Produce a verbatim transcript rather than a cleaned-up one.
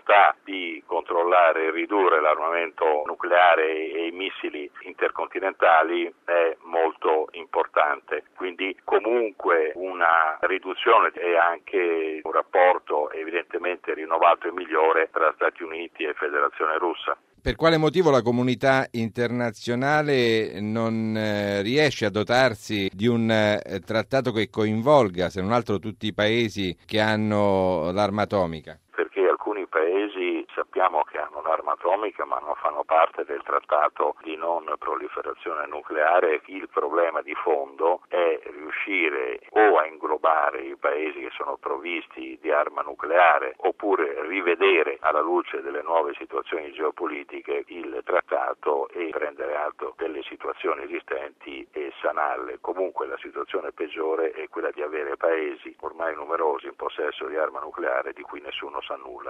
volontà di controllare e ridurre l'armamento nucleare e i missili intercontinentali è molto importante. Quindi comunque una riduzione e anche un rapporto evidentemente rinnovato e migliore tra Stati Uniti e Federazione Russa. Per quale motivo la comunità internazionale non eh, riesce a dotarsi di un eh, trattato che coinvolga, se non altro, tutti i paesi che hanno l'arma atomica? Perché alcuni paesi sappiamo che hanno l'arma atomica ma non fanno parte del trattato di non proliferazione nucleare. Il problema di fondo è riuscire o a inglobare i paesi che sono provvisti di arma nucleare oppure rivedere alla luce delle nuove situazioni geopolitiche il trattato e prendere atto delle situazioni esistenti e sanarle. Comunque la situazione peggiore è quella di avere paesi ormai numerosi in possesso di arma nucleare di cui nessuno sa nulla.